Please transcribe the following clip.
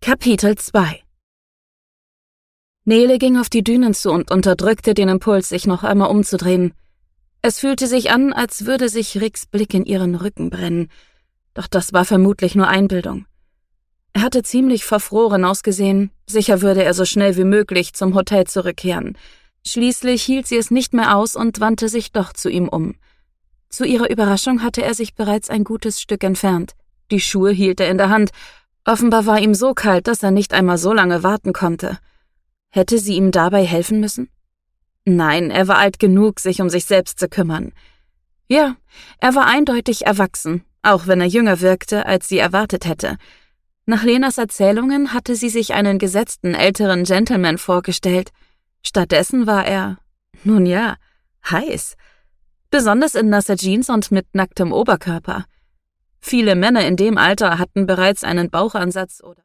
Kapitel 2 Nele ging auf die Dünen zu und unterdrückte den Impuls, sich noch einmal umzudrehen. Es fühlte sich an, als würde sich Ricks Blick in ihren Rücken brennen. Doch das war vermutlich nur Einbildung. Er hatte ziemlich verfroren ausgesehen. Sicher würde er so schnell wie möglich zum Hotel zurückkehren. Schließlich hielt sie es nicht mehr aus und wandte sich doch zu ihm um. Zu ihrer Überraschung hatte er sich bereits ein gutes Stück entfernt. Die Schuhe hielt er in der Hand. Offenbar war ihm so kalt, dass er nicht einmal so lange warten konnte. Hätte sie ihm dabei helfen müssen? Nein, er war alt genug, sich um sich selbst zu kümmern. Ja, er war eindeutig erwachsen, auch wenn er jünger wirkte, als sie erwartet hätte. Nach Lenas Erzählungen hatte sie sich einen gesetzten älteren Gentleman vorgestellt. Stattdessen war er, nun ja, heiß. Besonders in nasser Jeans und mit nacktem Oberkörper. Viele Männer in dem Alter hatten bereits einen Bauchansatz oder